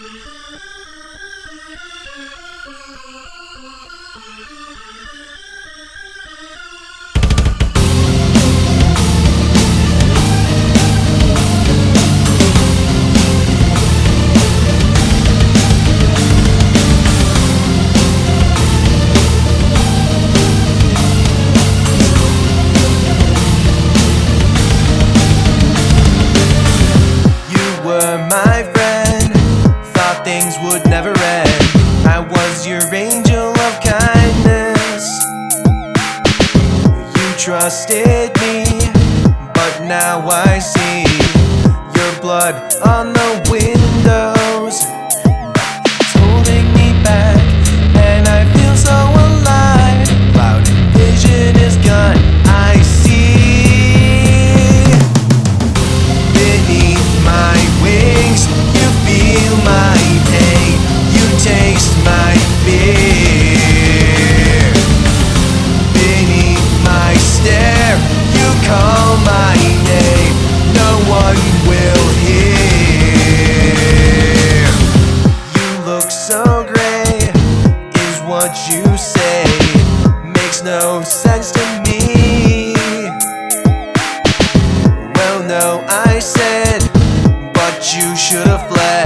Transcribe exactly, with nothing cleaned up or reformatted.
My friend, thought things would never end. I was your angel of kindness. You trusted me, but now I see your blood on the windows. It's holding me back, and I feel so alive. Cloud vision is gone, I see. Beneath my wings, you feel my pain, you taste my fear. Beneath my stare, you call my name, no one will hear. You look so gray, is what you say, makes no sense to me. Well, no, I said, but you should have fled.